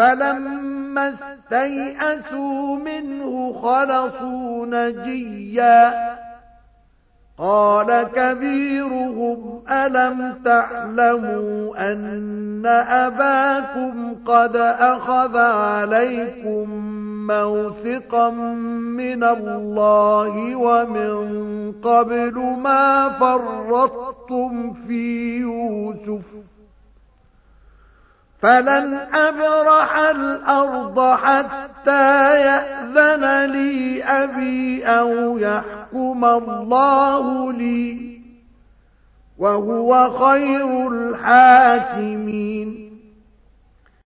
فلما استيئسوا منه خلصوا نجيا قال كبيرهم ألم تعلموا أن أباكم قد أخذ عليكم موثقا من الله ومن قبل ما فرطتم في يوسف فلن أبرح الأرض حتى يأذن لي أبي أو يحكم الله لي وهو خير الحاكمين